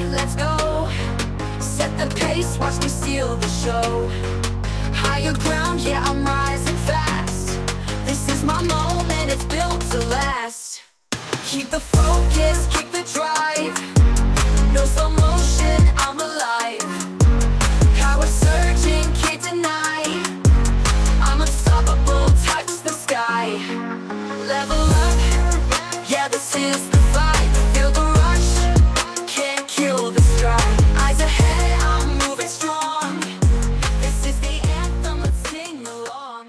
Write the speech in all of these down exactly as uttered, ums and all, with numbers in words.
let's go. Set the pace, watch me steal the show. Higher ground, yeah, I'm rising fast. This is my moment, it's built to last. Keep the focus, keep the drive. No slow motion, I'm alive. Power surging, can't deny. I'm unstoppable, touch the sky. Level up, yeah, this is the fight. Feel the rush, can't kill the stride. Eyes ahead, I'm moving strong. This is the anthem, let's sing along.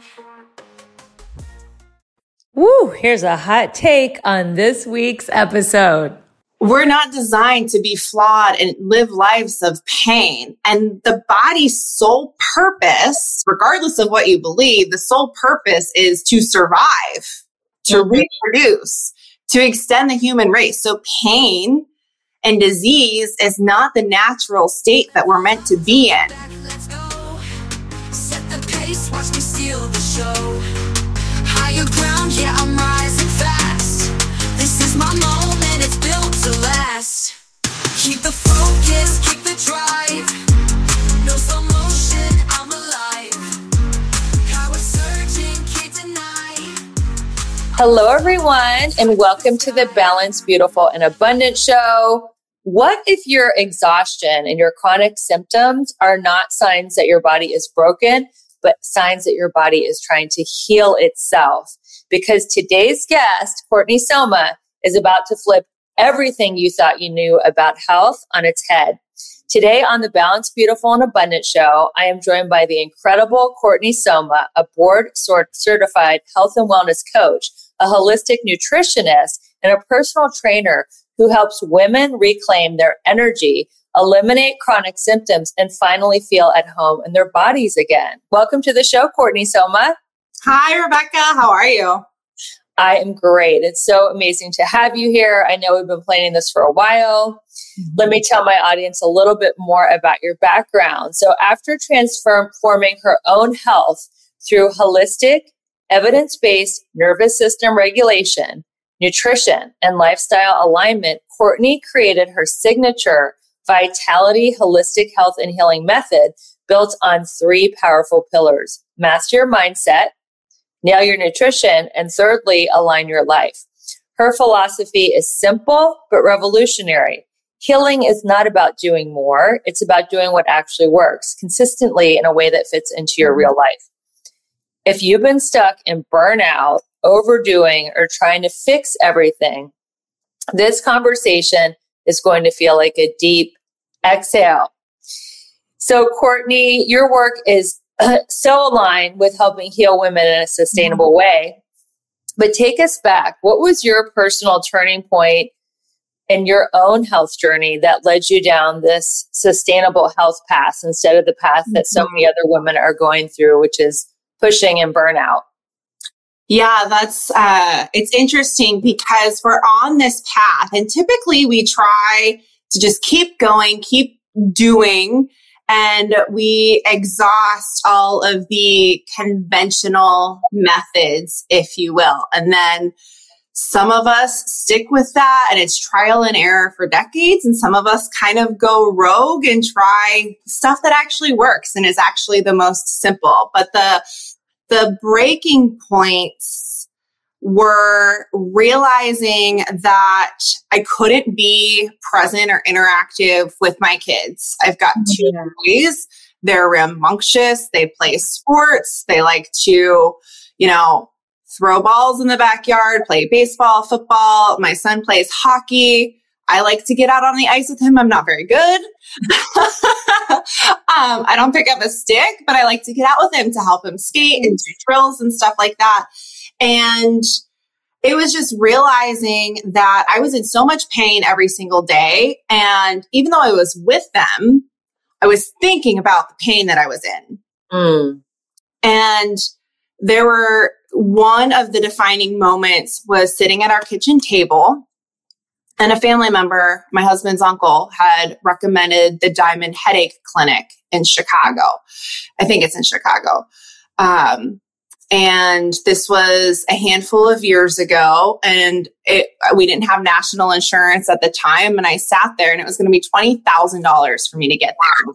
Woo, here's a hot take on this week's episode. We're not designed to be flawed and live lives of pain. And the body's sole purpose, regardless of what you believe, the sole purpose is to survive, to mm-hmm. reproduce, to extend the human race. So pain and disease is not the natural state that we're meant to be in. Let's go. Set the pace, watch me steal the show. Higher ground, yeah, I'm rising fast. This is my moment, it's built to last. Keep the focus, keep the drive. No slow motion, I'm alive. Power surging, can't deny. Hello, everyone, and welcome to the Balanced, Beautiful, and Abundant Show. What if your exhaustion and your chronic symptoms are not signs that your body is broken, but signs that your body is trying to heal itself? Because today's guest, Courtney Soma, is about to flip everything you thought you knew about health on its head. Today on the Balanced, Beautiful, and Abundant Show, I am joined by the incredible Courtney Soma, a board-certified health and wellness coach, a holistic nutritionist, and a personal trainer who helps women reclaim their energy, eliminate chronic symptoms, and finally feel at home in their bodies again. Welcome to the show, Courtney Soma. Hi, Rebecca. How are you? I am great. It's so amazing to have you here. I know we've been planning this for a while. Mm-hmm. Let me tell my audience a little bit more about your background. So after transforming her own health through holistic, evidence-based nervous system regulation, nutrition, and lifestyle alignment, Courtney created her signature Vitality Holistic Health and Healing Method built on three powerful pillars: master your mindset, nail your nutrition, and thirdly, align your life. Her philosophy is simple but revolutionary. Healing is not about doing more. It's about doing what actually works consistently in a way that fits into your real life. If you've been stuck in burnout, overdoing, or trying to fix everything, this conversation is going to feel like a deep exhale. So, Courtney, your work is so aligned with helping heal women in a sustainable mm-hmm. way. But take us back. What was your personal turning point in your own health journey that led you down this sustainable health path instead of the path that so many other women are going through, which is pushing and burnout? Yeah, that's, uh, it's interesting because we're on this path and typically we try to just keep going, keep doing, and we exhaust all of the conventional methods, if you will. And then some of us stick with that and it's trial and error for decades. And some of us kind of go rogue and try stuff that actually works and is actually the most simple. But the The breaking points were realizing that I couldn't be present or interactive with my kids. I've got two yeah. boys. They're rambunctious. They play sports. They like to, you know, throw balls in the backyard, play baseball, football. My son plays hockey. I like to get out on the ice with him. I'm not very good. um, I don't pick up a stick, but I like to get out with him to help him skate and do drills and stuff like that. And it was just realizing that I was in so much pain every single day. And even though I was with them, I was thinking about the pain that I was in. Mm. And there were one of the defining moments was sitting at our kitchen table. And a family member, my husband's uncle, had recommended the Diamond Headache Clinic in Chicago. I think it's in Chicago. Um, And this was a handful of years ago, and it, we didn't have national insurance at the time. And I sat there, and it was going to be twenty thousand dollars for me to get there.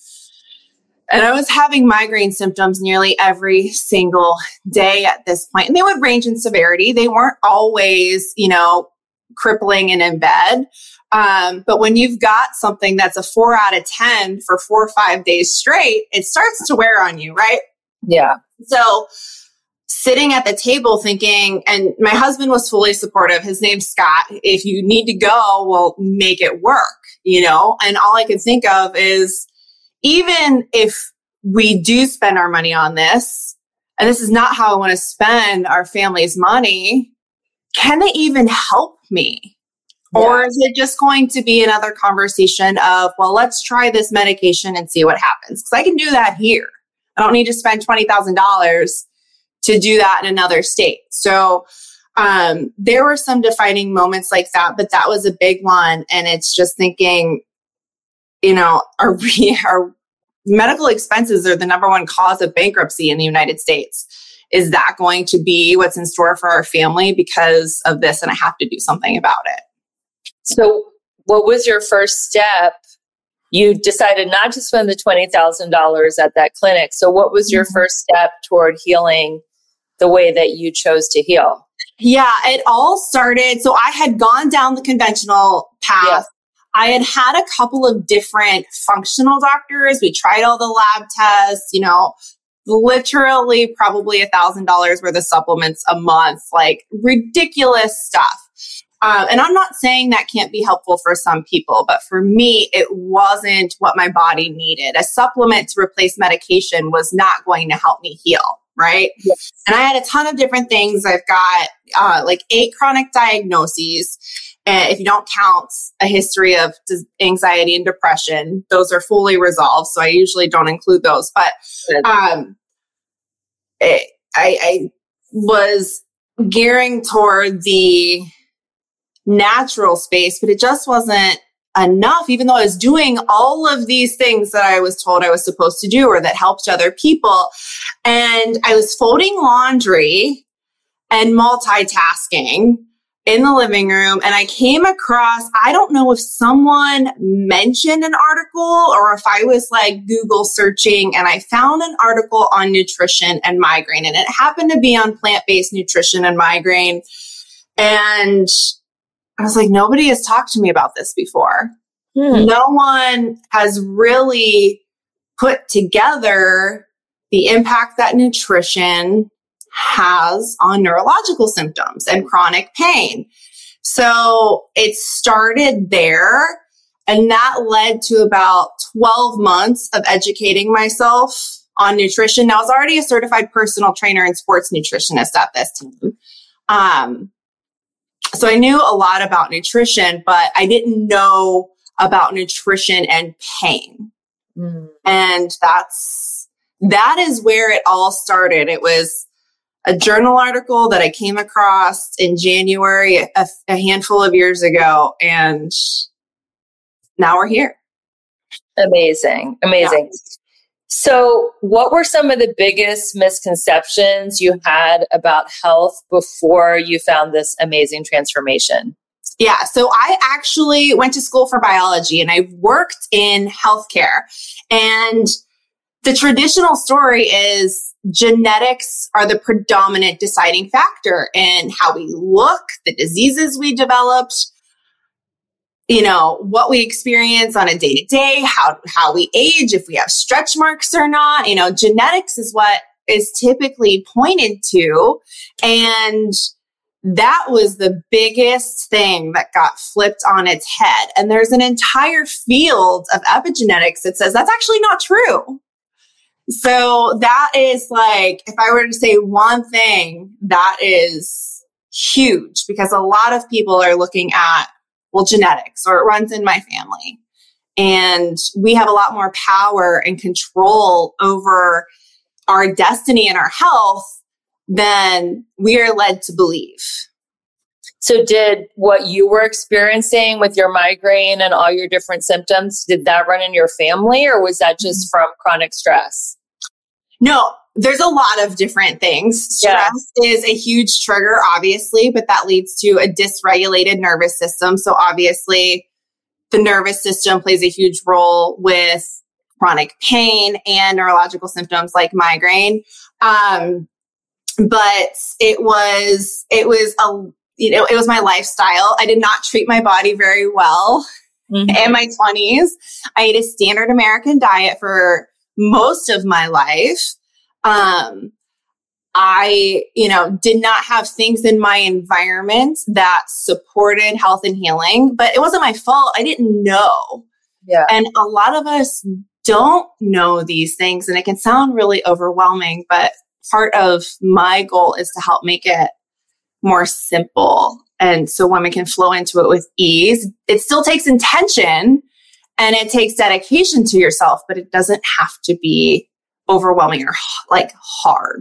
And I was having migraine symptoms nearly every single day at this point. And they would range in severity. They weren't always, you know, crippling and in bed. Um, but when you've got something that's a four out of ten for four or five days straight, it starts to wear on you, right? Yeah. So sitting at the table thinking, and my husband was fully supportive. His name's Scott. If you need to go, well, make it work, you know? And all I could think of is, even if we do spend our money on this, and this is not how I want to spend our family's money, can it even help me? Yeah. Or is it just going to be another conversation of, well, let's try this medication and see what happens? Because I can do that here. I don't need to spend twenty thousand dollars to do that in another state. So um, there were some defining moments like that, but that was a big one. And it's just thinking, you know, our, our medical expenses are the number one cause of bankruptcy in the United States. Is that going to be what's in store for our family because of this? And I have to do something about it. So what was your first step? You decided not to spend the twenty thousand dollars at that clinic. So what was your mm-hmm. first step toward healing the way that you chose to heal? Yeah, it all started. So I had gone down the conventional path. Yeah. I had had a couple of different functional doctors. We tried all the lab tests, you know, literally probably a thousand dollars worth of supplements a month, like ridiculous stuff. Um, and I'm not saying that can't be helpful for some people, but for me, it wasn't what my body needed. A supplement to replace medication was not going to help me heal, right? Yes. And I had a ton of different things. I've got uh, like eight chronic diagnoses. And if you don't count a history of anxiety and depression, those are fully resolved. So I usually don't include those. But um, it, I, I was gearing toward the natural space, but it just wasn't enough, even though I was doing all of these things that I was told I was supposed to do or that helped other people. And I was folding laundry and multitasking in the living room. And I came across, I don't know if someone mentioned an article or if I was like Google searching, and I found an article on nutrition and migraine. And it happened to be on plant-based nutrition and migraine. And I was like, nobody has talked to me about this before. Hmm. No one has really put together the impact that nutrition has on neurological symptoms and chronic pain. So it started there, and that led to about twelve months of educating myself on nutrition. Now, I was already a certified personal trainer and sports nutritionist at this time. Um, so I knew a lot about nutrition, but I didn't know about nutrition and pain. Mm. And that's, that is where it all started. It was a journal article that I came across in January, a, a handful of years ago, and now we're here. Amazing. Amazing. Yeah. So what were some of the biggest misconceptions you had about health before you found this amazing transformation? Yeah. So I actually went to school for biology, and I worked in healthcare. And the traditional story is genetics are the predominant deciding factor in how we look, the diseases we developed, you know, what we experience on a day-to-day, how, how we age, if we have stretch marks or not. You know, genetics is what is typically pointed to. And that was the biggest thing that got flipped on its head. And there's an entire field of epigenetics that says that's actually not true. So that is like, if I were to say one thing, that is huge, because a lot of people are looking at, well, genetics, or it runs in my family. And we have a lot more power and control over our destiny and our health than we are led to believe. So did what you were experiencing with your migraine and all your different symptoms, did that run in your family, or was that just from chronic stress? No, there's a lot of different things. Stress yeah. is a huge trigger, obviously, but that leads to a dysregulated nervous system. So obviously, the nervous system plays a huge role with chronic pain and neurological symptoms like migraine. Um, but it was, it was a, you know, it was my lifestyle. I did not treat my body very well mm-hmm. in my twenties. I ate a standard American diet for most of my life. Um, I, you know, did not have things in my environment that supported health and healing, but it wasn't my fault. I didn't know. Yeah. And a lot of us don't know these things, and it can sound really overwhelming, but part of my goal is to help make it more simple. And so women can flow into it with ease. It still takes intention and it takes dedication to yourself, but it doesn't have to be overwhelming or like hard.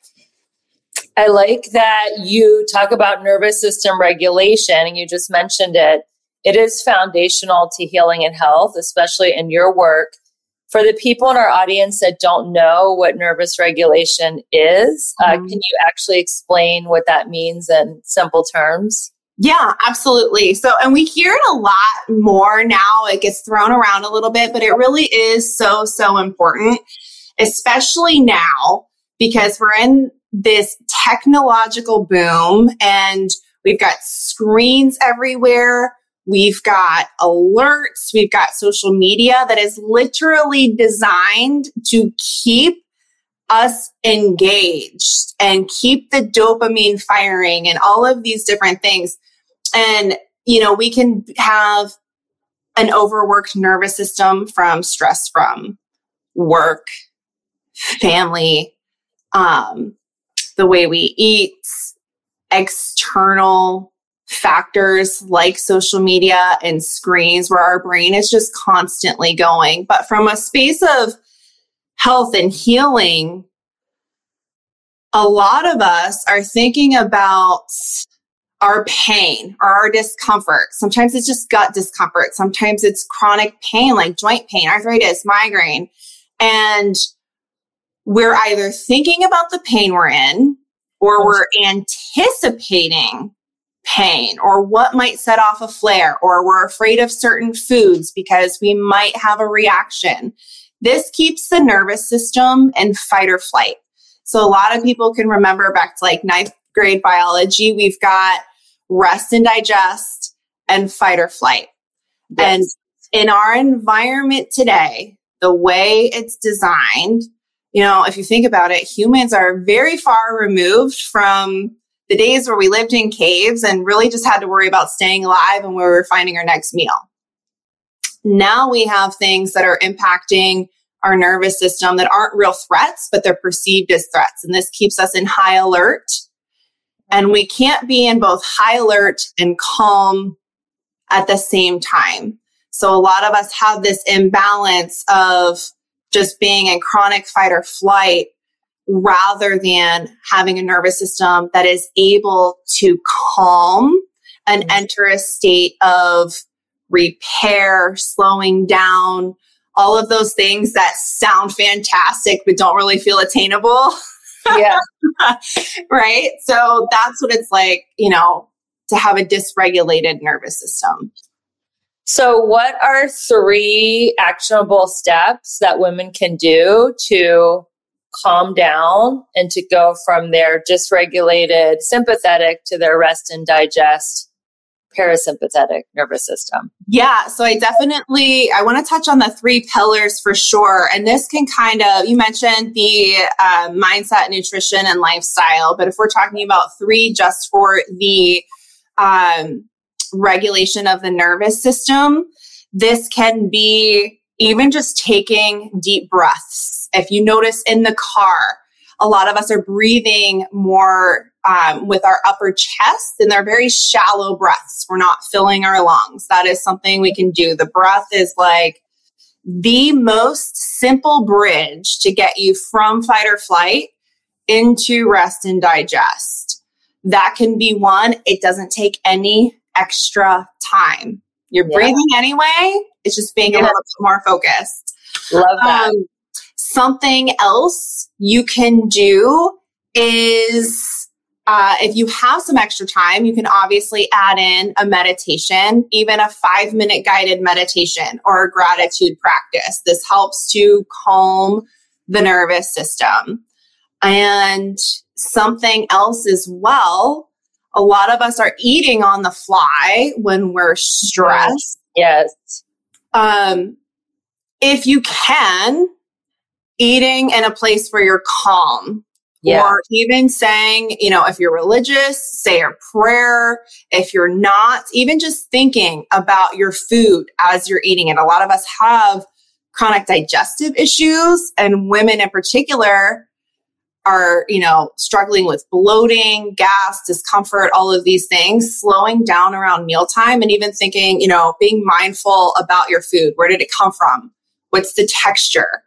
I like that you talk about nervous system regulation, and you just mentioned it. It is foundational to healing and health, especially in your work. For the people in our audience that don't know what nervous regulation is, mm-hmm. uh, can you actually explain what that means in simple terms? Yeah, absolutely. So, and we hear it a lot more now. It gets thrown around a little bit, but it really is so, so important, especially now, because we're in this technological boom and we've got screens everywhere. We've got alerts. We've got social media that is literally designed to keep us engaged and keep the dopamine firing and all of these different things. And, you know, we can have an overworked nervous system from stress from work, family, um, the way we eat, external factors like social media and screens where our brain is just constantly going. But from a space of health and healing, a lot of us are thinking about our pain or our discomfort. Sometimes it's just gut discomfort. Sometimes it's chronic pain like joint pain, arthritis, migraine. And we're either thinking about the pain we're in, or we're anticipating pain or what might set off a flare, or we're afraid of certain foods because we might have a reaction. This keeps the nervous system in fight or flight. So a lot of people can remember back to like ninth grade biology, we've got rest and digest and fight or flight. Yes. And in our environment today, the way it's designed, you know, if you think about it, humans are very far removed from the days where we lived in caves and really just had to worry about staying alive and where we were finding our next meal. Now we have things that are impacting our nervous system that aren't real threats, but they're perceived as threats. And this keeps us in high alert. And we can't be in both high alert and calm at the same time. So a lot of us have this imbalance of just being in chronic fight or flight rather than having a nervous system that is able to calm and enter a state of repair, slowing down, all of those things that sound fantastic but don't really feel attainable. Yeah. Right? So that's what it's like, you know, to have a dysregulated nervous system. So what are three actionable steps that women can do to calm down and to go from their dysregulated sympathetic to their rest and digest parasympathetic nervous system? Yeah. So I definitely, I want to touch on the three pillars for sure. And this can kind of, you mentioned the uh, mindset, nutrition, and lifestyle. But if we're talking about three just for the um, regulation of the nervous system, this can be even just taking deep breaths. If you notice in the car, a lot of us are breathing more um, with our upper chest, and they're very shallow breaths. We're not filling our lungs. That is something we can do. The breath is like the most simple bridge to get you from fight or flight into rest and digest. That can be one. It doesn't take any extra time. You're yeah. breathing anyway. It's just being yeah. a little bit more focused. Love that. Um, something else you can do is uh, if you have some extra time, you can obviously add in a meditation, even a five minute guided meditation or a gratitude practice. This helps to calm the nervous system. And something else as well, a lot of us are eating on the fly when we're stressed. Yes. Um, if you can, eating in a place where you're calm. Yeah. Or even saying, you know, if you're religious, say a prayer. If you're not, even just thinking about your food as you're eating it. A lot of us have chronic digestive issues, and women in particular are, you know, struggling with bloating, gas, discomfort, all of these things. Slowing down around mealtime and even thinking, you know, being mindful about your food. Where did it come from? What's the texture?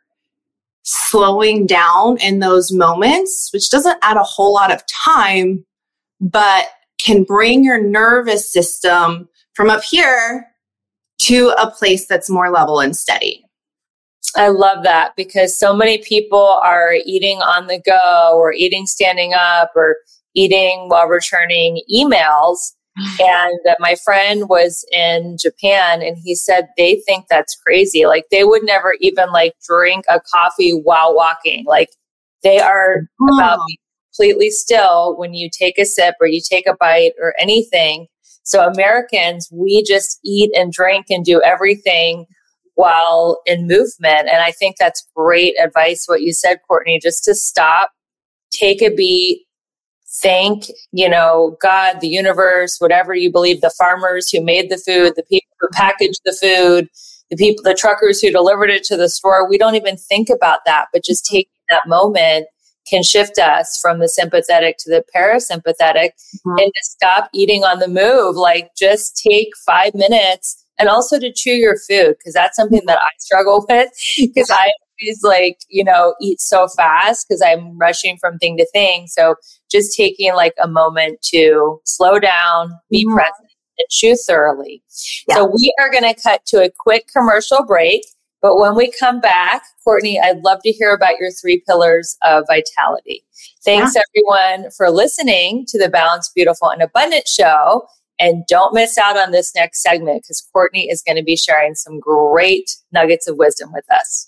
Slowing down in those moments, which doesn't add a whole lot of time, but can bring your nervous system from up here to a place that's more level and steady. I love that, because so many people are eating on the go or eating standing up or eating while returning emails. And uh, my friend was in Japan and he said they think that's crazy. Like they would never even like drink a coffee while walking. Like they are oh. about being completely still when you take a sip or you take a bite or anything. So Americans, we just eat and drink and do everything while in movement. And I think that's great advice, what you said, Courtney, just to stop, take a beat, thank, you know, God, the universe, whatever you believe, the farmers who made the food, the people who packaged the food, the people, the truckers who delivered it to the store. We don't even think about that, but just taking that moment can shift us from the sympathetic to the parasympathetic mm-hmm. and to stop eating on the move. Like just take five minutes and also to chew your food, because that's something that I struggle with, because I always like, you know, eat so fast because I'm rushing from thing to thing. So just taking like a moment to slow down, be mm-hmm. present, and chew thoroughly. Yeah. So we are going to cut to a quick commercial break. But when we come back, Courtney, I'd love to hear about your three pillars of vitality. Thanks, yeah. everyone, for listening to the Balanced, Beautiful, and Abundant show. And don't miss out on this next segment, because Courtney is going to be sharing some great nuggets of wisdom with us.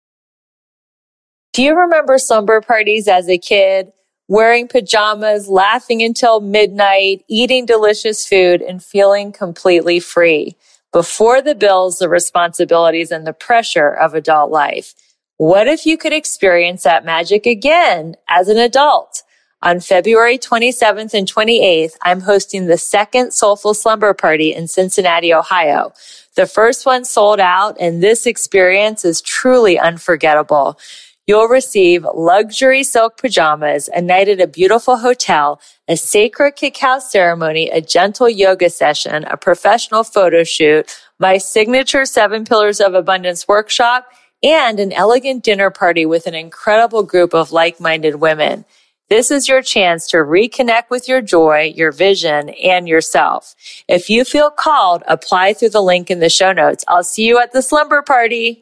Do you remember slumber parties as a kid? Wearing pajamas, laughing until midnight, eating delicious food, and feeling completely free before the bills, the responsibilities, and the pressure of adult life. What if you could experience that magic again as an adult? On February twenty-seventh and twenty-eighth, I'm hosting the second Soulful Slumber Party in Cincinnati, Ohio. The first one sold out, and this experience is truly unforgettable. You'll receive luxury silk pajamas, a night at a beautiful hotel, a sacred cacao ceremony, a gentle yoga session, a professional photo shoot, my signature Seven Pillars of Abundance workshop, and an elegant dinner party with an incredible group of like-minded women. This is your chance to reconnect with your joy, your vision, and yourself. If you feel called, apply through the link in the show notes. I'll see you at the slumber party.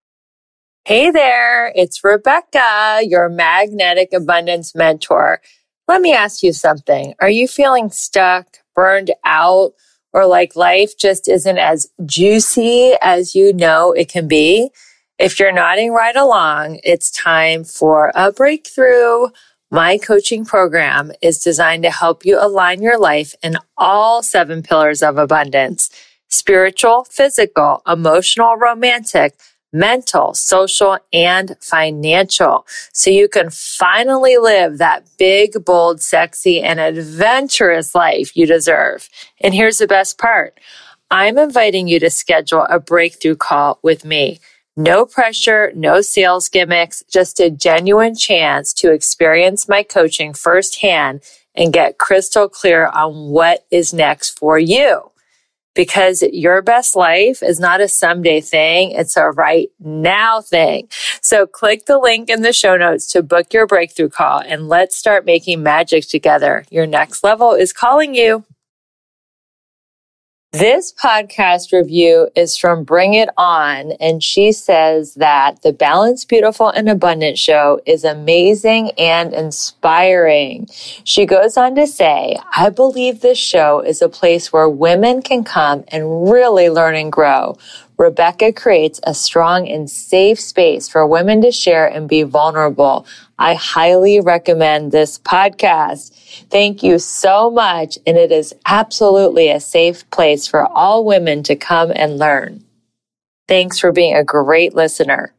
Hey there, it's Rebecca, your magnetic abundance mentor. Let me ask you something. Are you feeling stuck, burned out, or like life just isn't as juicy as you know it can be? If you're nodding right along, it's time for a breakthrough. My coaching program is designed to help you align your life in all seven pillars of abundance: spiritual, physical, emotional, romantic, mental, social, and financial, so you can finally live that big, bold, sexy, and adventurous life you deserve. And here's the best part. I'm inviting you to schedule a breakthrough call with me. No pressure, no sales gimmicks, just a genuine chance to experience my coaching firsthand and get crystal clear on what is next for you. Because your best life is not a someday thing, it's a right now thing. So click the link in the show notes to book your breakthrough call, and let's start making magic together. Your next level is calling you. This podcast review is from Bring It On, and she says that the Balanced, Beautiful, and Abundant show is amazing and inspiring. She goes on to say, I believe this show is a place where women can come and really learn and grow. Rebecca creates a strong and safe space for women to share and be vulnerable. I highly recommend this podcast. Thank you so much. And it is absolutely a safe place for all women to come and learn. Thanks for being a great listener.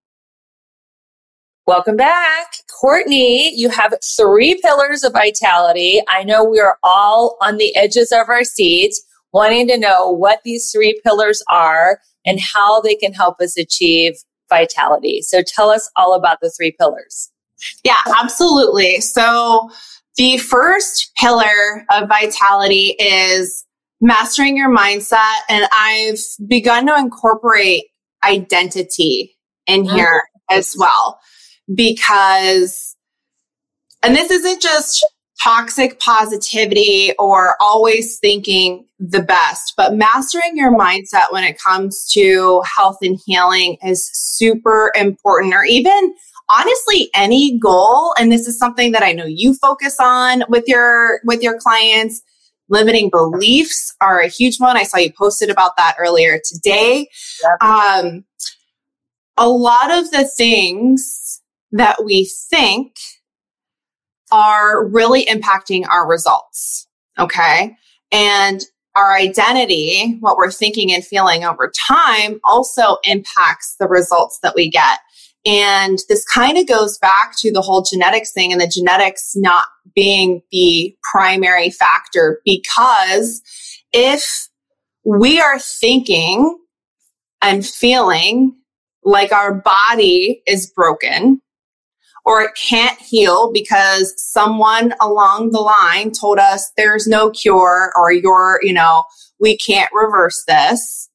Welcome back. Courtney, you have three pillars of vitality. I know we are all on the edges of our seats, wanting to know what these three pillars are and how they can help us achieve vitality. So tell us all about the three pillars. Yeah, absolutely. So the first pillar of vitality is mastering your mindset. And I've begun to incorporate identity in here mm-hmm. as well, because, and this isn't just toxic positivity or always thinking the best, but mastering your mindset when it comes to health and healing is super important, or even honestly any goal. And this is something that I know you focus on with your, with your clients. Limiting beliefs are a huge one. I saw you posted about that earlier today. Yep. Um, a lot of the things that we think are really impacting our results. Okay. And our identity, what we're thinking and feeling over time, also impacts the results that we get. And this kind of goes back to the whole genetics thing, and the genetics not being the primary factor, because if we are thinking and feeling like our body is broken, or it can't heal because someone along the line told us there's no cure, or you're, you know, we can't reverse this.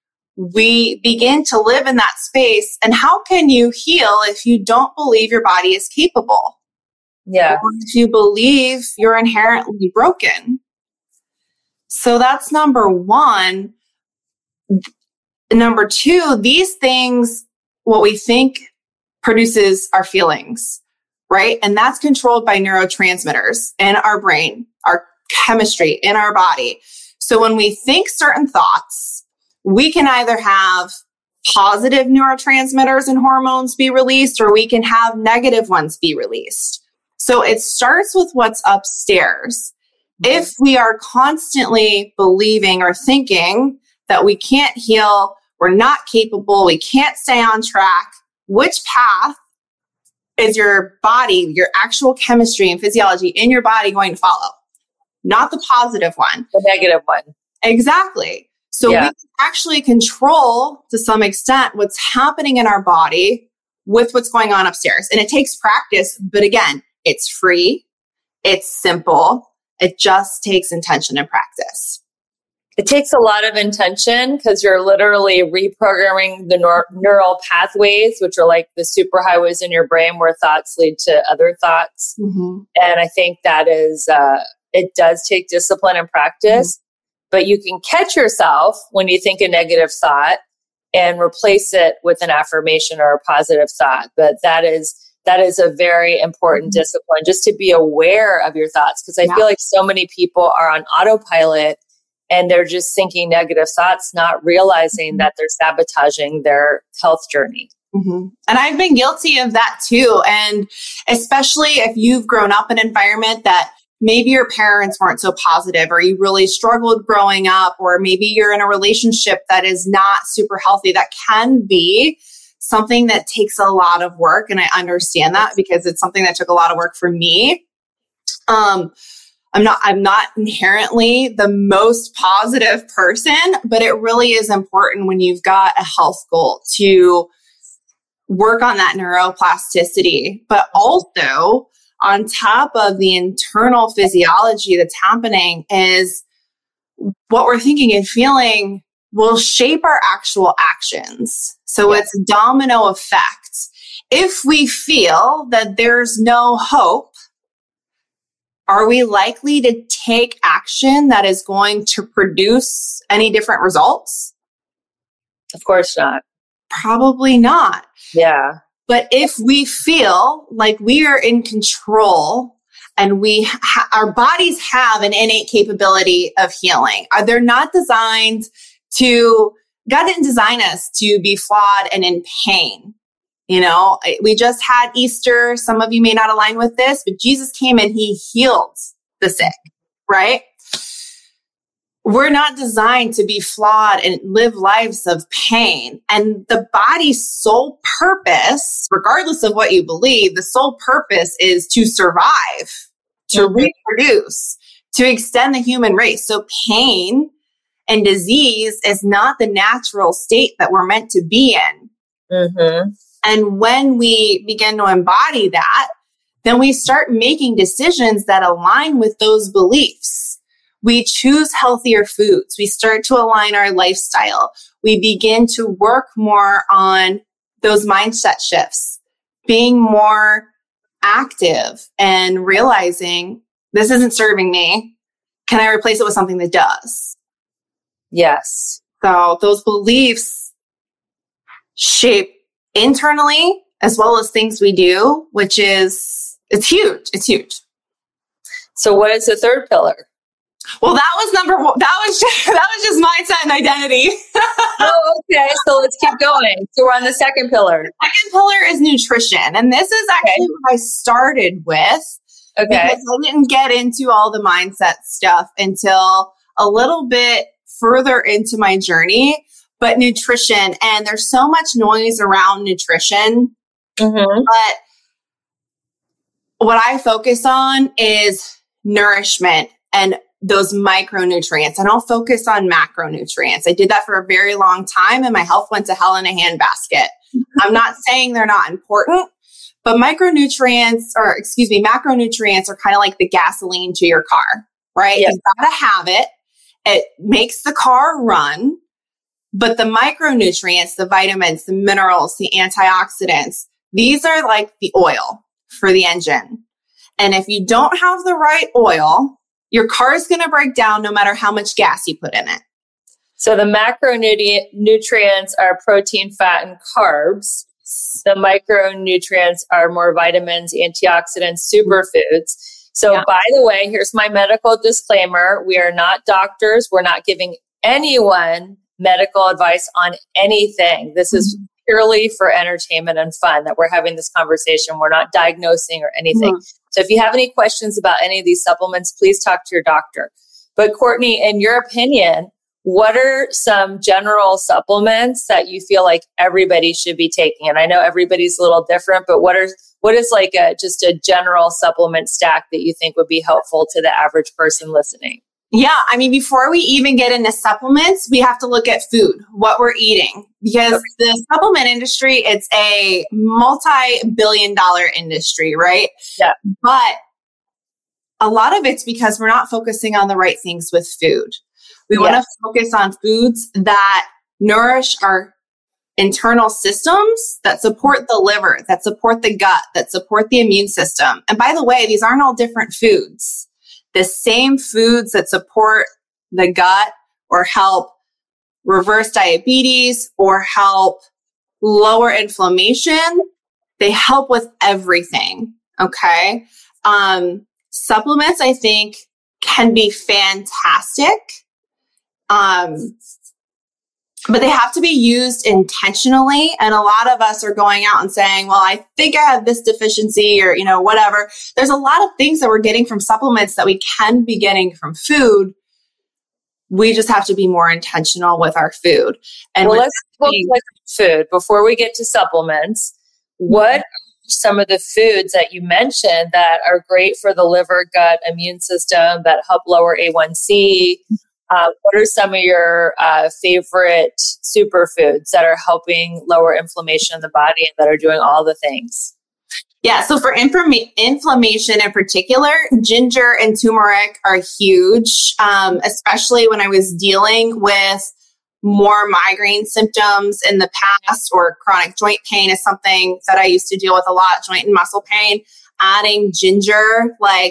We begin to live in that space. And how can you heal if you don't believe your body is capable? Yeah. Or if you believe you're inherently broken. So that's number one. Number two, these things, what we think produces our feelings, right? And that's controlled by neurotransmitters in our brain, our chemistry in our body. So when we think certain thoughts, we can either have positive neurotransmitters and hormones be released, or we can have negative ones be released. So it starts with what's upstairs. If we are constantly believing or thinking that we can't heal, we're not capable, we can't stay on track, which path is your body, your actual chemistry and physiology in your body going to follow? Not the positive one. The negative one. Exactly. So yeah. we can actually control, to some extent, what's happening in our body with what's going on upstairs. And it takes practice, but again, it's free, it's simple, it just takes intention and practice. It takes a lot of intention, because you're literally reprogramming the neur- neural pathways, which are like the superhighways in your brain where thoughts lead to other thoughts. Mm-hmm. And I think that is, uh, it does take discipline and practice, mm-hmm. but you can catch yourself when you think a negative thought and replace it with an affirmation or a positive thought. But that is, that is a very important mm-hmm. discipline, just to be aware of your thoughts. Because I yeah. feel like so many people are on autopilot and they're just thinking negative thoughts, not realizing mm-hmm. that they're sabotaging their health journey. Mm-hmm. And I've been guilty of that too. And especially if you've grown up in an environment that maybe your parents weren't so positive, or you really struggled growing up, or maybe you're in a relationship that is not super healthy, that can be something that takes a lot of work. And I understand that, because it's something that took a lot of work for me. Um, I'm not, I'm not inherently the most positive person, but it really is important when you've got a health goal to work on that neuroplasticity, but also on top of the internal physiology that's happening is what we're thinking and feeling will shape our actual actions. So yes. It's domino effect. If we feel that there's no hope, are we likely to take action that is going to produce any different results? Of course not. Probably not. Yeah. But if we feel like we are in control and we ha- our bodies have an innate capability of healing, are they not designed to, God didn't design us to be flawed and in pain. You know, we just had Easter. Some of you may not align with this, but Jesus came and he healed the sick, right? We're not designed to be flawed and live lives of pain. And the body's sole purpose, regardless of what you believe, the sole purpose is to survive, to mm-hmm. reproduce, to extend the human race. So pain and disease is not the natural state that we're meant to be in. Mm-hmm. And when we begin to embody that, then we start making decisions that align with those beliefs. We choose healthier foods. We start to align our lifestyle. We begin to work more on those mindset shifts, being more active and realizing this isn't serving me. Can I replace it with something that does? Yes. So those beliefs shape internally as well as things we do, which is, it's huge. It's huge. So what is the third pillar? Well, that was number one. That was just, that was just mindset and identity. Oh, okay. So let's keep going. So we're on the second pillar. Second pillar is nutrition. And this is actually okay. what I started with. Okay. Because I didn't get into all the mindset stuff until a little bit further into my journey. But nutrition, and there's so much noise around nutrition. Mm-hmm. But what I focus on is nourishment and those micronutrients. I don't focus on macronutrients. I did that for a very long time and my health went to hell in a handbasket. I'm not saying they're not important, but micronutrients or excuse me, macronutrients are kind of like the gasoline to your car, right? Yep. You've got to have it. It makes the car run, but the micronutrients, the vitamins, the minerals, the antioxidants, these are like the oil for the engine. And if you don't have the right oil, your car is going to break down no matter how much gas you put in it. So the macronutrients are protein, fat, and carbs. The micronutrients are more vitamins, antioxidants, superfoods. So yeah. By the way, here's my medical disclaimer. We are not doctors. We're not giving anyone medical advice on anything. This is mm-hmm. purely for entertainment and fun that we're having this conversation. We're not diagnosing or anything. Mm-hmm. So if you have any questions about any of these supplements, please talk to your doctor. But Courtney, in your opinion, what are some general supplements that you feel like everybody should be taking? And I know everybody's a little different, but what are what is like a just a general supplement stack that you think would be helpful to the average person listening? Yeah, I mean, before we even get into supplements, we have to look at food, what we're eating, because okay. the supplement industry, it's a multi-billion dollar industry, right? Yeah. But a lot of it's because we're not focusing on the right things with food. We yeah. want to focus on foods that nourish our internal systems, that support the liver, that support the gut, that support the immune system. And by the way, these aren't all different foods. The same foods that support the gut or help reverse diabetes or help lower inflammation, they help with everything. Okay. Um, supplements, I think, can be fantastic. Um, but they have to be used intentionally. And a lot of us are going out and saying, well, I think I have this deficiency or, you know, whatever. There's a lot of things that we're getting from supplements that we can be getting from food. We just have to be more intentional with our food. And well, let's look at food before we get to supplements. What are some of the foods that you mentioned that are great for the liver, gut, immune system that help lower A one C? Uh, what are some of your uh, favorite superfoods that are helping lower inflammation in the body and that are doing all the things? Yeah, so for informa- inflammation in particular, ginger and turmeric are huge, um, especially when I was dealing with more migraine symptoms in the past, or chronic joint pain is something that I used to deal with a lot, joint and muscle pain. Adding ginger, like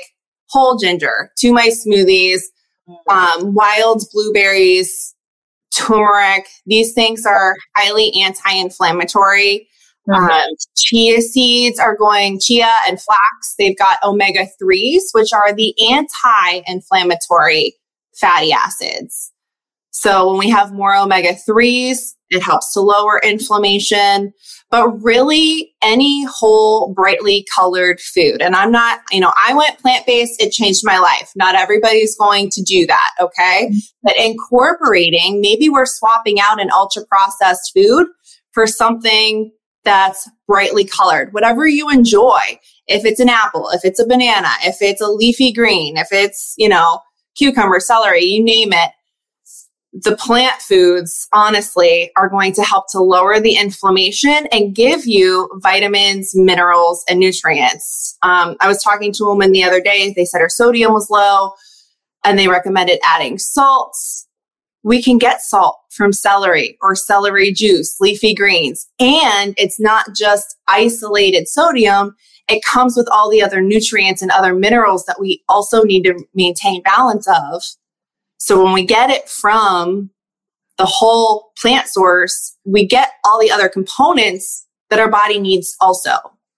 whole ginger to my smoothies, um, wild blueberries, turmeric. These things are highly anti-inflammatory. Mm-hmm. Um, chia seeds are going, chia and flax, they've got omega threes, which are the anti-inflammatory fatty acids. So when we have more omega threes, it helps to lower inflammation. But really, any whole, brightly colored food. And I'm not, you know, I went plant-based, it changed my life. Not everybody's going to do that, okay? But incorporating, maybe we're swapping out an ultra-processed food for something that's brightly colored, whatever you enjoy. If it's an apple, if it's a banana, if it's a leafy green, if it's, you know, cucumber, celery, you name it. The plant foods, honestly, are going to help to lower the inflammation and give you vitamins, minerals, and nutrients. Um, I was talking to a woman the other day. They said her sodium was low and they recommended adding salts. We can get salt from celery or celery juice, leafy greens. And it's not just isolated sodium. It comes with all the other nutrients and other minerals that we also need to maintain balance of. So when we get it from the whole plant source, we get all the other components that our body needs also.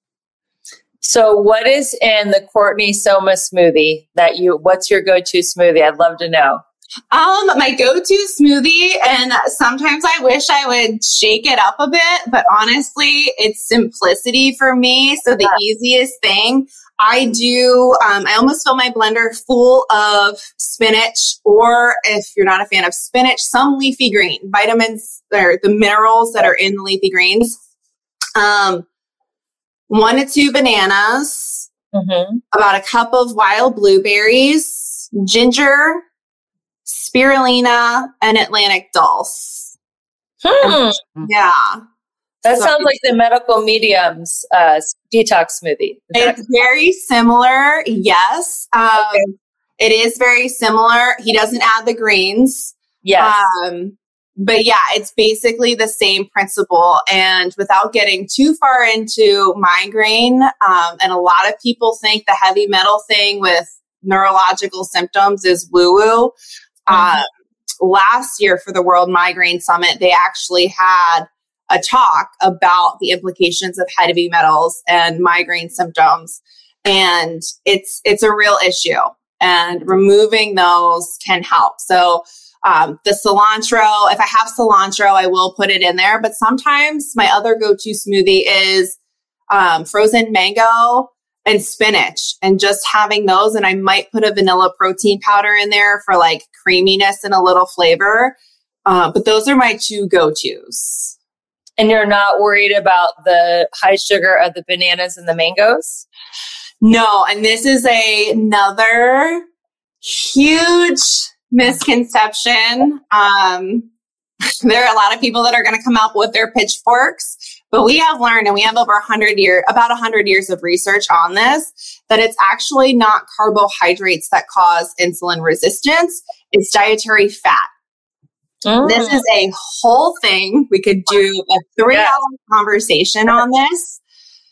So what is in the Courtney Soma smoothie that you, what's your go-to smoothie? I'd love to know. Um, my go-to smoothie, and sometimes I wish I would shake it up a bit, but honestly, it's simplicity for me. So the yeah. easiest thing I do, um, I almost fill my blender full of spinach, or if you're not a fan of spinach, some leafy green, vitamins, or the minerals that are in the leafy greens. Um, one to two bananas, mm-hmm. about a cup of wild blueberries, ginger, spirulina, and Atlantic dulse. Hmm. Yeah. That so, sounds like the medical medium's uh, detox smoothie. It's very similar. Yes. Um, okay. It is very similar. He doesn't add the greens. Yes. Um, but yeah, it's basically the same principle. And without getting too far into migraine, um, and a lot of people think the heavy metal thing with neurological symptoms is woo-woo. Mm-hmm. Uh, last year for the World Migraine Summit, they actually had a talk about the implications of heavy metals and migraine symptoms. And it's, it's a real issue, and removing those can help. So, um, the cilantro, if I have cilantro, I will put it in there, but sometimes my other go-to smoothie is, um, frozen mango and spinach, and just having those. And I might put a vanilla protein powder in there for like creaminess and a little flavor. Uh, but those are my two go-tos. And you're not worried about the high sugar of the bananas and the mangoes? No. And this is a, another huge misconception. Um, there are a lot of people that are going to come out with their pitchforks, but we have learned, and we have over a hundred year, about a hundred years of research on this, that it's actually not carbohydrates that cause insulin resistance. It's dietary fat. Mm. This is a whole thing. We could do a three hour yeah. conversation on this.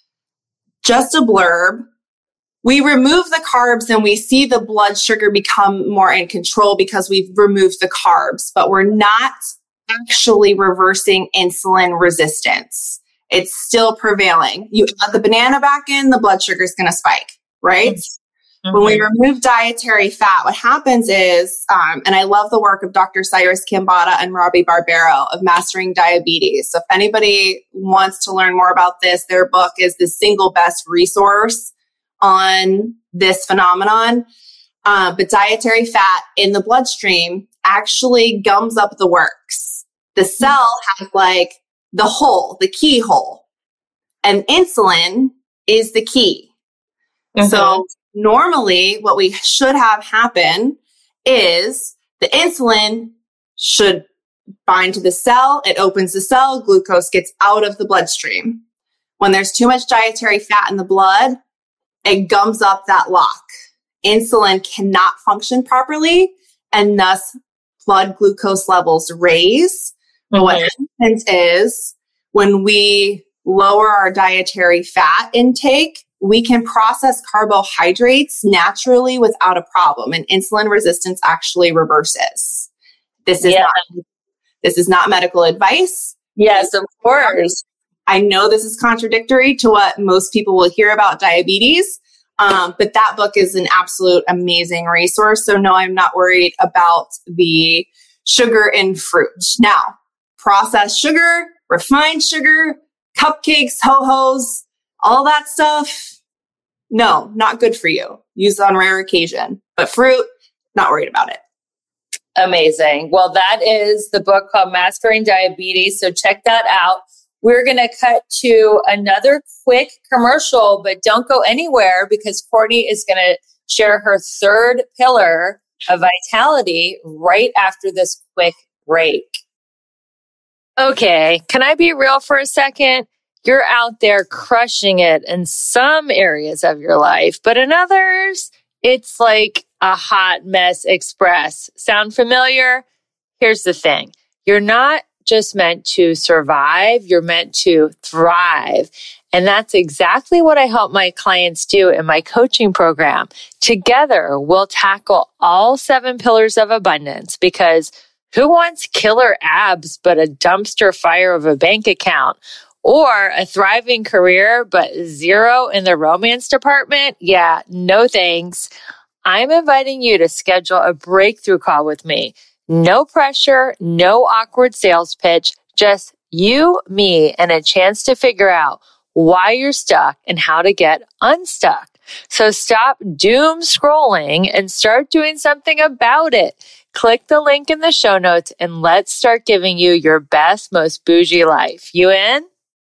Just a blurb. We remove the carbs and we see the blood sugar become more in control because we've removed the carbs, but we're not actually reversing insulin resistance. It's still prevailing. You add the banana back in, the blood sugar is going to spike, right? Mm-hmm. When we remove dietary fat, what happens is, um, and I love the work of Doctor Cyrus Kambata and Robbie Barbero of Mastering Diabetes. So if anybody wants to learn more about this, their book is the single best resource on this phenomenon. Uh, but dietary fat in the bloodstream actually gums up the works. The cell has like the hole, the keyhole, and insulin is the key. Mm-hmm. So normally what we should have happen is the insulin should bind to the cell. It opens the cell. Glucose gets out of the bloodstream. When there's too much dietary fat in the blood, it gums up that lock. Insulin cannot function properly, and thus blood glucose levels raise. Mm-hmm. What happens is when we lower our dietary fat intake, we can process carbohydrates naturally without a problem, and insulin resistance actually reverses. This is yeah. not this is not medical advice. Yes, of course. I know this is contradictory to what most people will hear about diabetes, um, but that book is an absolute amazing resource. So no, I'm not worried about the sugar in fruit. Now, processed sugar, refined sugar, cupcakes, ho-hos, all that stuff, no, not good for you. Use on rare occasion. But fruit, not worried about it. Amazing. Well, that is the book called Mastering Diabetes. So check that out. We're going to cut to another quick commercial, but don't go anywhere because Courtney is going to share her third pillar of vitality right after this quick break. Okay, can I be real for a second? You're out there crushing it in some areas of your life, but in others, it's like a hot mess express. Sound familiar? Here's the thing. You're not just meant to survive, you're meant to thrive. And that's exactly what I help my clients do in my coaching program. Together, we'll tackle all seven pillars of abundance because who wants killer abs but a dumpster fire of a bank account? Or a thriving career but zero in the romance department? Yeah, no thanks. I'm inviting you to schedule a breakthrough call with me. No pressure, no awkward sales pitch, just you, me, and a chance to figure out why you're stuck and how to get unstuck. So stop doom scrolling and start doing something about it. Click the link in the show notes and let's start giving you your best, most bougie life. You in?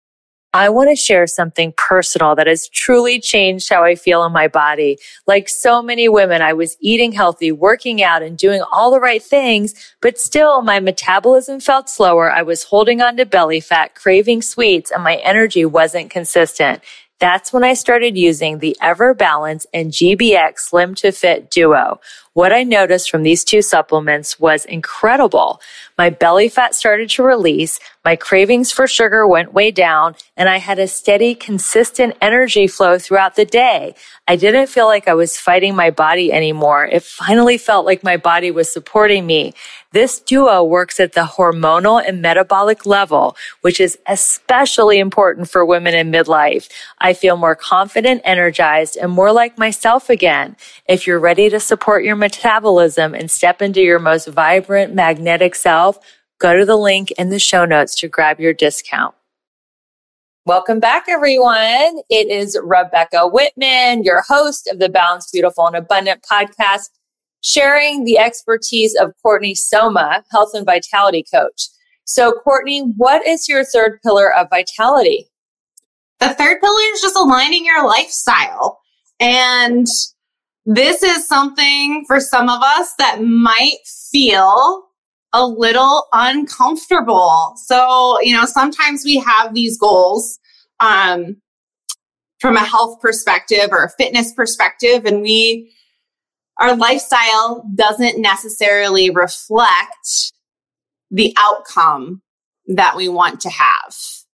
I want to share something personal that has truly changed how I feel in my body. Like so many women, I was eating healthy, working out, and doing all the right things, but still my metabolism felt slower. I was holding on to belly fat, craving sweets, and my energy wasn't consistent. That's when I started using the EverBalance and G B X Slim to Fit Duo. What I noticed from these two supplements was incredible. My belly fat started to release, my cravings for sugar went way down, and I had a steady, consistent energy flow throughout the day. I didn't feel like I was fighting my body anymore. It finally felt like my body was supporting me. This duo works at the hormonal and metabolic level, which is especially important for women in midlife. I feel more confident, energized, and more like myself again. If you're ready to support your metabolism and step into your most vibrant, magnetic self, go to the link in the show notes to grab your discount. Welcome back, everyone. It is Rebecca Whitman, your host of the Balanced, Beautiful, and Abundant podcast, sharing the expertise of Courtney Soma, health and vitality coach. So, Courtney, what is your third pillar of vitality? The third pillar is just aligning your lifestyle. And this is something for some of us that might feel a little uncomfortable. So, you know, sometimes we have these goals um, from a health perspective or a fitness perspective, and we our lifestyle doesn't necessarily reflect the outcome that we want to have.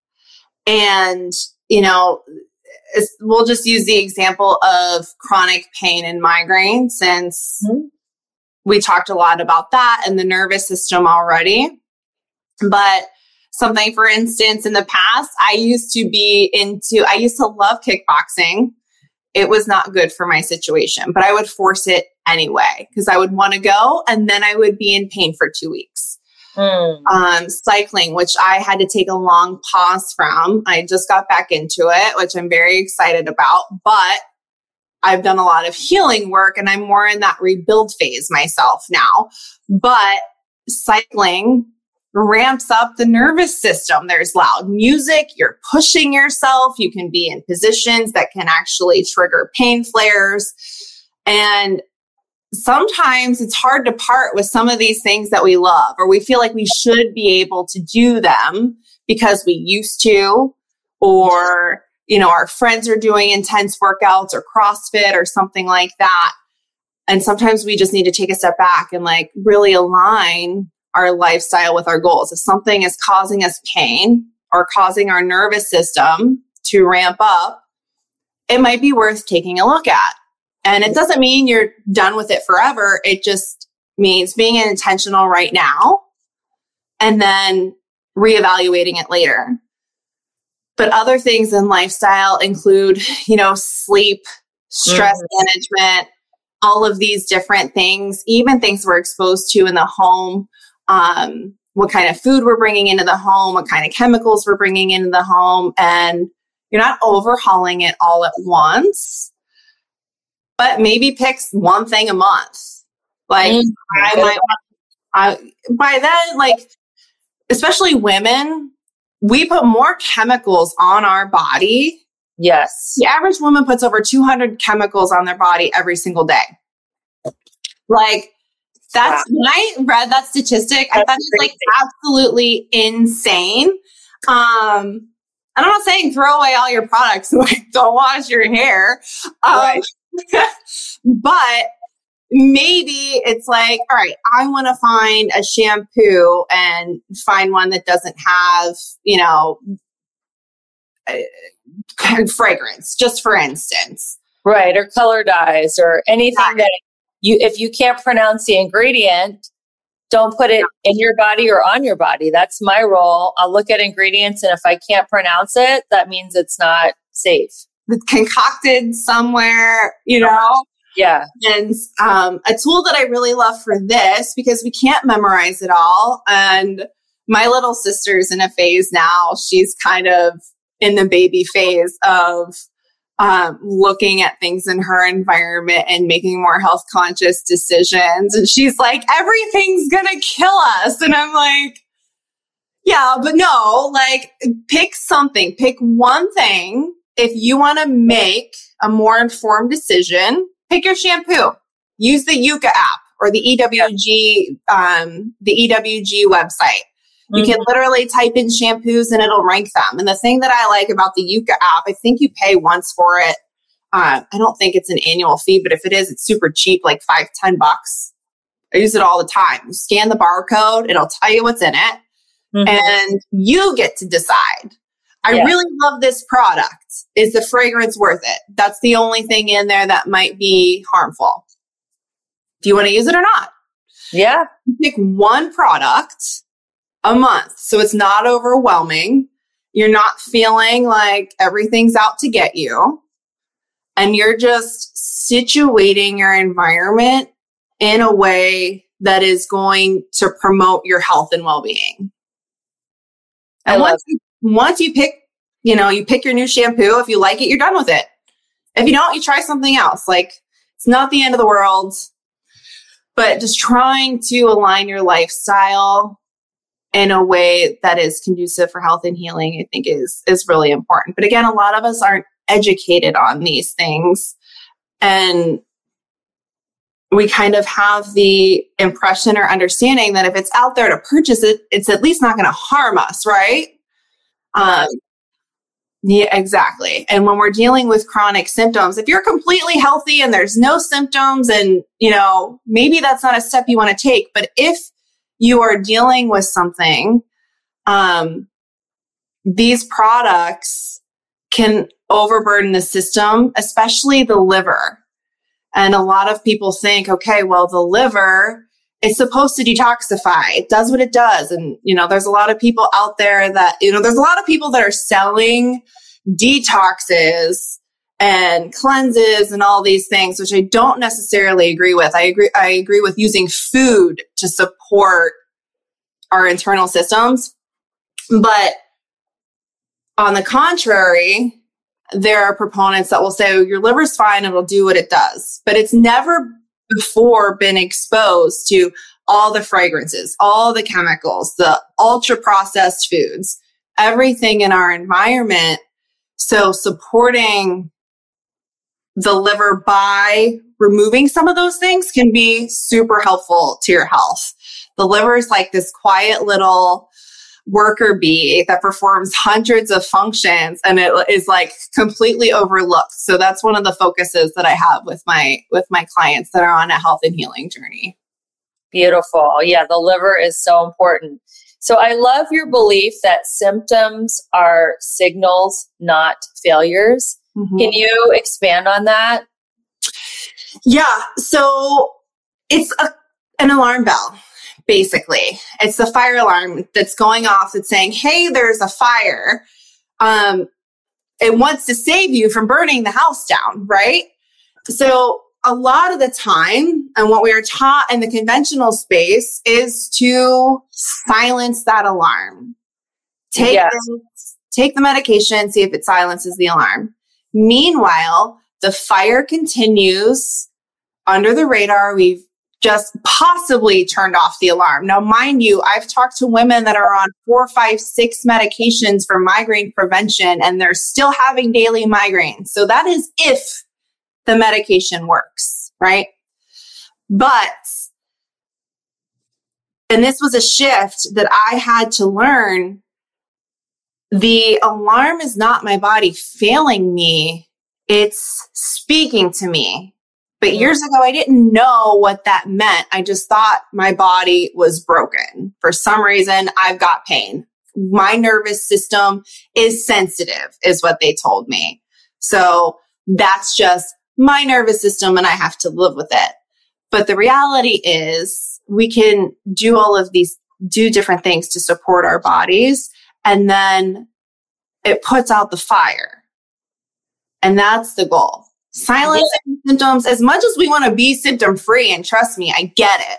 And, you know, we'll just use the example of chronic pain and migraine since mm-hmm. we talked a lot about that and the nervous system already. But something, for instance, in the past, I used to be into, I used to love kickboxing. It was not good for my situation, but I would force it anyway because I would want to go and then I would be in pain for two weeks. Mm. Um, cycling, which I had to take a long pause from. I just got back into it, which I'm very excited about, but I've done a lot of healing work and I'm more in that rebuild phase myself now. But cycling ramps up the nervous system. There's loud music. You're pushing yourself. You can be in positions that can actually trigger pain flares. And sometimes it's hard to part with some of these things that we love, or we feel like we should be able to do them because we used to, or, you know, our friends are doing intense workouts or CrossFit or something like that. And sometimes we just need to take a step back and like really align our lifestyle with our goals. If something is causing us pain or causing our nervous system to ramp up, it might be worth taking a look at. And it doesn't mean you're done with it forever. It just means being intentional right now and then reevaluating it later. But other things in lifestyle include, you know, sleep, stress mm-hmm. management, all of these different things, even things we're exposed to in the home, um, what kind of food we're bringing into the home, what kind of chemicals we're bringing into the home. And you're not overhauling it all at once, but maybe pick one thing a month. Like mm-hmm. I might want, I, by then, like, especially women, we put more chemicals on our body. Yes. The average woman puts over two hundred chemicals on their body every single day. Like, that's, wow. When I read that statistic, that's I thought it was like absolutely insane. Um, and I'm not saying throw away all your products, like don't wash your hair. Um, right. But maybe it's like, all right, I want to find a shampoo and find one that doesn't have, you know, kind of fragrance, just for instance. Right. Or color dyes or anything exactly. that you, if you can't pronounce the ingredient, don't put it in your body or on your body. That's my role. I'll look at ingredients, and if I can't pronounce it, that means it's not safe. It's concocted somewhere, you know? Yeah. And um, a tool that I really love for this, because we can't memorize it all. And my little sister's in a phase now. She's kind of in the baby phase of um, looking at things in her environment and making more health conscious decisions. And she's like, everything's going to kill us. And I'm like, yeah, but no, like pick something, pick one thing. If you want to make a more informed decision, pick your shampoo. Use the Yuka app or the E W G, um, the E W G website. You mm-hmm. can literally type in shampoos and it'll rank them. And the thing that I like about the Yuka app, I think you pay once for it. Uh, I don't think it's an annual fee, but if it is, it's super cheap, like five, ten bucks. I use it all the time. You scan the barcode, it'll tell you what's in it, mm-hmm. and you get to decide. I yeah. really love this product. Is the fragrance worth it? That's the only thing in there that might be harmful. Do you want to use it or not? Yeah. Pick one product a month. So it's not overwhelming. You're not feeling like everything's out to get you. And you're just situating your environment in a way that is going to promote your health and well-being. And once you, once you pick, you know, you pick your new shampoo, if you like it, you're done with it. If you don't, you try something else. Like, it's not the end of the world, but just trying to align your lifestyle in a way that is conducive for health and healing, I think is, is really important. But again, a lot of us aren't educated on these things. And we kind of have the impression or understanding that if it's out there to purchase it, it's at least not going to harm us, right? Um, yeah, exactly. And when we're dealing with chronic symptoms, if you're completely healthy and there's no symptoms and, you know, maybe that's not a step you want to take. But if you are dealing with something, um, these products can overburden the system, especially the liver. And a lot of people think, okay, well, the liver is supposed to detoxify. It does what it does. And, you know, there's a lot of people out there that, you know, there's a lot of people that are selling detoxes and cleanses and all these things, which I don't necessarily agree with. I agree. I agree with using food to support our internal systems. But on the contrary, there are proponents that will say, oh, your liver's fine, it'll do what it does. But it's never before been exposed to all the fragrances, all the chemicals, the ultra processed foods, everything in our environment. So supporting the liver by removing some of those things can be super helpful to your health. The liver is like this quiet little worker bee that performs hundreds of functions, and it is like completely overlooked. So that's one of the focuses that I have with my with my clients that are on a health and healing journey. Beautiful. Yeah, the liver is so important. So I love your belief that symptoms are signals, not failures. Mm-hmm. Can you expand on that? Yeah. So it's a, an alarm bell, basically. It's the fire alarm that's going off that's saying, hey, there's a fire. Um, it wants to save you from burning the house down, right? So a lot of the time, and what we are taught in the conventional space is to silence that alarm. Take, Yes. the, take the medication, see if it silences the alarm. Meanwhile, the fire continues under the radar. We've just possibly turned off the alarm. Now, mind you, I've talked to women that are on four, five, six medications for migraine prevention, and they're still having daily migraines. So that is if the medication works, right? But, and this was a shift that I had to learn. The alarm is not my body failing me. It's speaking to me. But years ago, I didn't know what that meant. I just thought my body was broken. For some reason, I've got pain. My nervous system is sensitive, is what they told me. So that's just my nervous system, and I have to live with it. But the reality is we can do all of these, do different things to support our bodies, and then it puts out the fire. And that's the goal. Silencing yeah. symptoms, as much as we want to be symptom free, and trust me, I get it.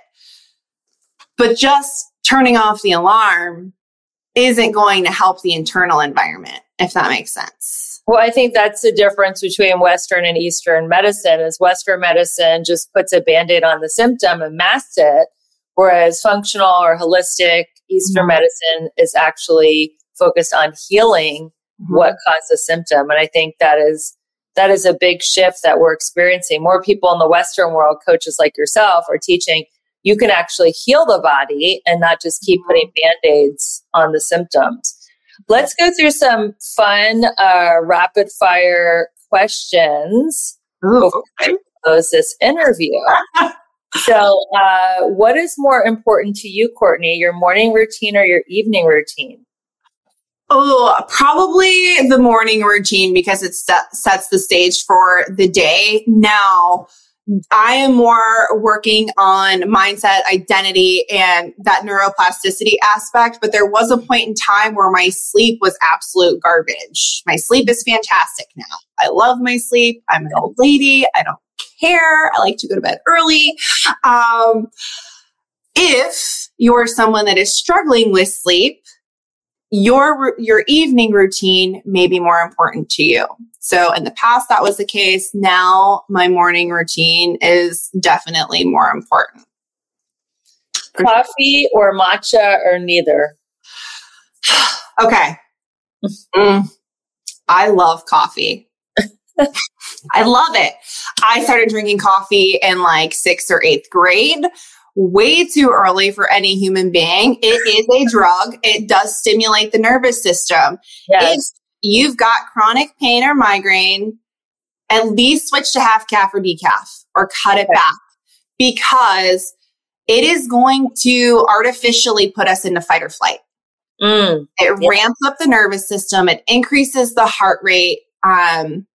But just turning off the alarm isn't going to help the internal environment, if that makes sense. Well, I think that's the difference between Western and Eastern medicine is Western medicine just puts a Band-Aid on the symptom and masks it, whereas functional or holistic Eastern mm-hmm. medicine is actually focused on healing mm-hmm. what caused the symptom. And I think that is that is a big shift that we're experiencing. More people in the Western world, coaches like yourself, are teaching you can actually heal the body and not just keep putting Band-Aids on the symptoms. Let's go through some fun uh, rapid fire questions Ooh, before okay. we close this interview. So uh, what is more important to you, Courtney, your morning routine or your evening routine? Oh, probably the morning routine, because it set, sets the stage for the day. Now, I am more working on mindset, identity, and that neuroplasticity aspect. But there was a point in time where my sleep was absolute garbage. My sleep is fantastic now. I love my sleep. I'm an old lady. I don't care. I like to go to bed early. Um, if you're someone that is struggling with sleep, your your evening routine may be more important to you. So in the past, that was the case. Now my morning routine is definitely more important. Coffee or matcha or neither? Okay. Mm. I love coffee. I love it. I started drinking coffee in like sixth or eighth grade. Way too early for any human being. It is a drug. It does stimulate the nervous system. Yes. If you've got chronic pain or migraine, at least switch to half calf or decaf or cut it back, because it is going to artificially put us into fight or flight. Mm, it yeah. ramps up the nervous system. It increases the heart rate. Um,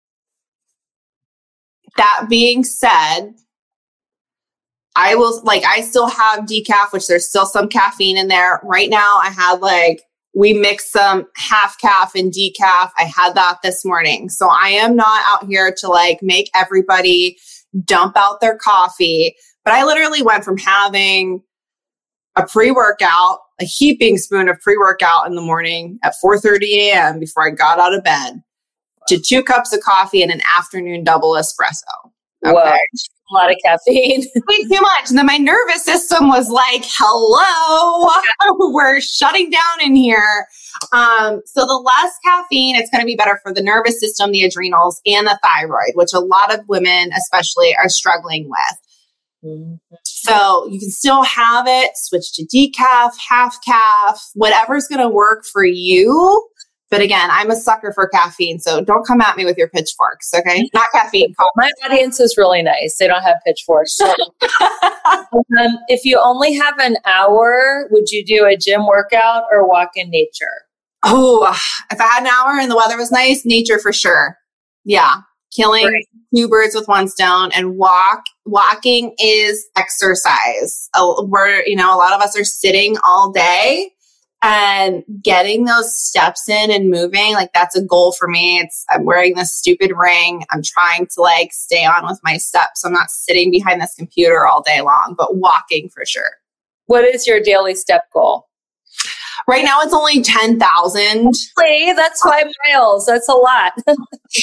that being said, I will like, I still have decaf, which there's still some caffeine in there. Right now, I had like, we mixed some half calf and decaf. I had that this morning. So I am not out here to like make everybody dump out their coffee. But I literally went from having a pre-workout, a heaping spoon of pre-workout in the morning at four thirty a.m. before I got out of bed, to two cups of coffee and an afternoon double espresso. Okay. Whoa. A lot of caffeine. Way too much. And then my nervous system was like, hello, we're shutting down in here. Um, so the less caffeine, it's going to be better for the nervous system, the adrenals, and the thyroid, which a lot of women especially are struggling with. Mm-hmm. So you can still have it, switch to decaf, half calf, whatever's going to work for you. But again, I'm a sucker for caffeine, so don't come at me with your pitchforks, okay? Not caffeine. My audience is really nice. They don't have pitchforks. So. um, if you only have an hour, would you do a gym workout or walk in nature? Oh, if I had an hour and the weather was nice, nature for sure. Yeah. Killing Right. two birds with one stone, and walk, walking is exercise. Uh, We're, you know, a lot of us are sitting all day, and getting those steps in and moving, like that's a goal for me. It's, I'm wearing this stupid ring. I'm trying to like stay on with my steps. I'm not sitting behind this computer all day long, but walking for sure. What is your daily step goal? Right now it's only ten thousand. Hey, that's five miles. That's a lot. But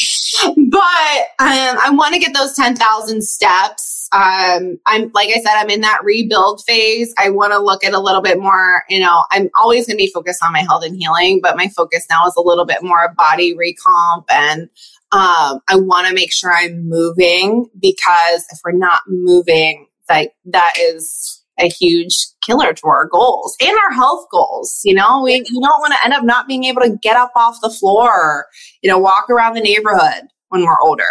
um, I want to get those ten thousand steps. Um, I'm, like I said, I'm in that rebuild phase. I want to look at a little bit more, you know, I'm always going to be focused on my health and healing, but my focus now is a little bit more body recomp. And um, I want to make sure I'm moving, because if we're not moving, like that is a huge killer to our goals and our health goals. You know, we, we don't want to end up not being able to get up off the floor, or, you know, walk around the neighborhood when we're older.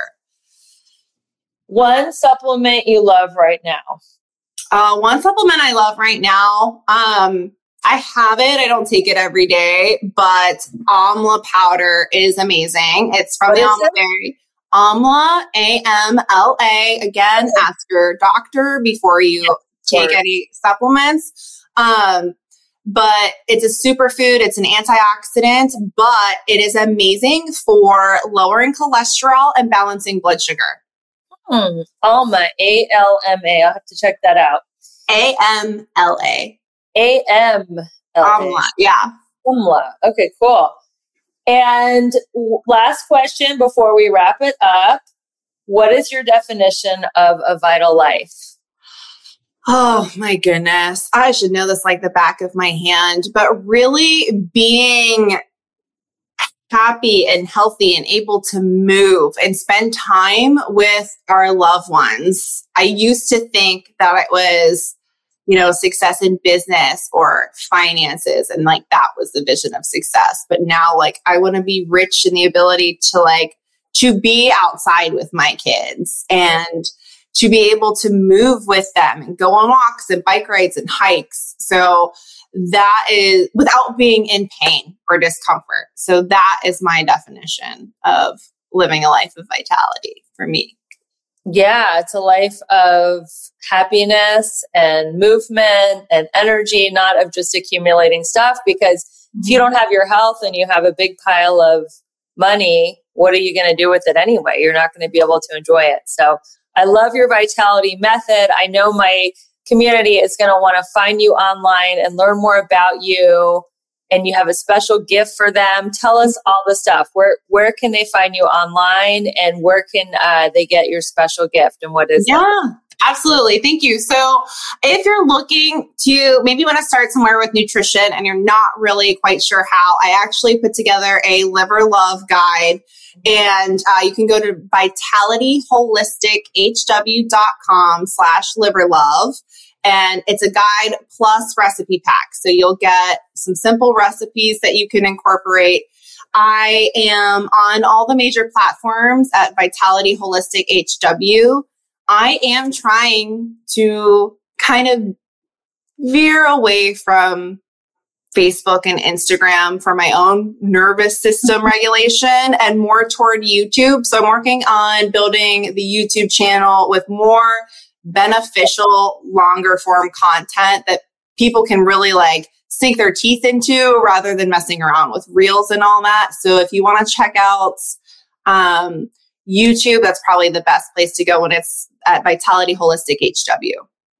One supplement you love right now? Uh, one supplement I love right now, um, I have it. I don't take it every day, but Amla powder is amazing. It's from What the is Amla it? Berry. Amla, A M L A. Again, ask your doctor before you take Sure. any supplements. Um, but it's a superfood. It's an antioxidant, but it is amazing for lowering cholesterol and balancing blood sugar. Hmm. Alma, A L M A. I'll have to check that out. A M L A. A M L A. Amla, yeah. Amla. Okay, cool. And w- last question before we wrap it up. What is your definition of a vital life? Oh my goodness. I should know this like the back of my hand, but really being happy and healthy and able to move and spend time with our loved ones. I used to think that it was, you know, success in business or finances, and like that was the vision of success. But now, like, I want to be rich in the ability to like to be outside with my kids and to be able to move with them and go on walks and bike rides and hikes. So that is without being in pain or discomfort. So that is my definition of living a life of vitality for me. Yeah, it's a life of happiness and movement and energy, not of just accumulating stuff. Because if you don't have your health and you have a big pile of money, what are you going to do with it anyway? You're not going to be able to enjoy it. So I love your vitality method. I know my community is going to want to find you online and learn more about you. And you have a special gift for them. Tell us all the stuff. Where where can they find you online, and where can uh, they get your special gift, and what is Yeah, it? absolutely. Thank you. So if you're looking to maybe want to start somewhere with nutrition and you're not really quite sure how, I actually put together a liver love guide, and uh, you can go to vitality holistic h w dot com slash liver love. And it's a guide plus recipe pack. So you'll get some simple recipes that you can incorporate. I am on all the major platforms at Vitality Holistic H W. I am trying to kind of veer away from Facebook and Instagram for my own nervous system regulation and more toward YouTube. So I'm working on building the YouTube channel with more beneficial, longer form content that people can really like sink their teeth into rather than messing around with reels and all that. So if you want to check out um, YouTube, that's probably the best place to go when it's at Vitality Holistic H W.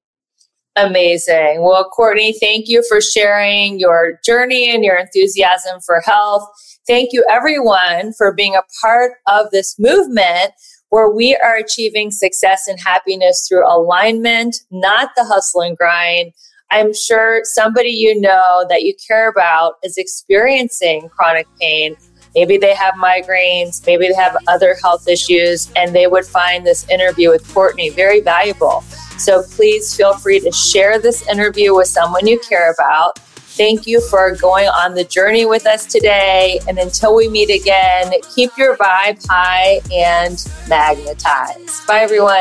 Amazing. Well, Courtney, thank you for sharing your journey and your enthusiasm for health. Thank you, everyone, for being a part of this movement where we are achieving success and happiness through alignment, not the hustle and grind. I'm sure somebody you know that you care about is experiencing chronic pain. Maybe they have migraines, maybe they have other health issues, and they would find this interview with Courtney very valuable. So please feel free to share this interview with someone you care about. Thank you for going on the journey with us today. And until we meet again, keep your vibe high and magnetize. Bye, everyone.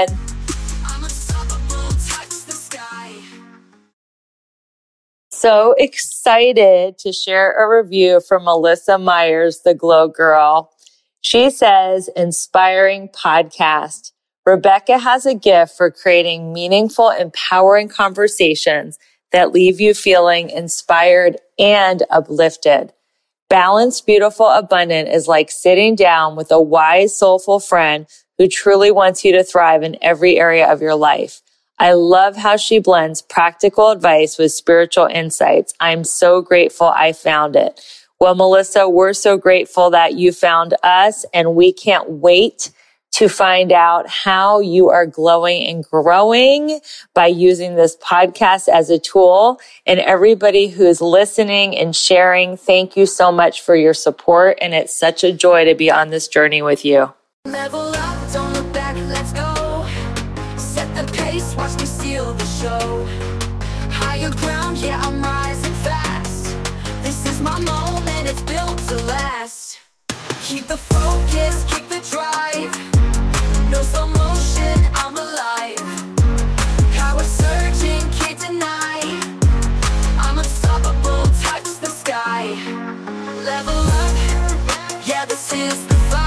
So excited to share a review from Melissa Myers, the Glow Girl. She says, inspiring podcast. Rebecca has a gift for creating meaningful, empowering conversations that leave you feeling inspired and uplifted. Balanced, beautiful, abundant is like sitting down with a wise, soulful friend who truly wants you to thrive in every area of your life. I love how she blends practical advice with spiritual insights. I'm so grateful I found it. Well, Melissa, we're so grateful that you found us, and we can't wait to find out how you are glowing and growing by using this podcast as a tool. And everybody who's listening and sharing, thank you so much for your support. And it's such a joy to be on this journey with you. Level up, don't look back, let's go. Set the pace, watch me steal the show. Higher ground, yeah, I'm rising fast. This is my moment, it's built to last. Keep the focus, keep the drive. No slow motion, I'm alive. Power surging, can't deny. I'm unstoppable, touch the sky. Level up, yeah, this is the fight.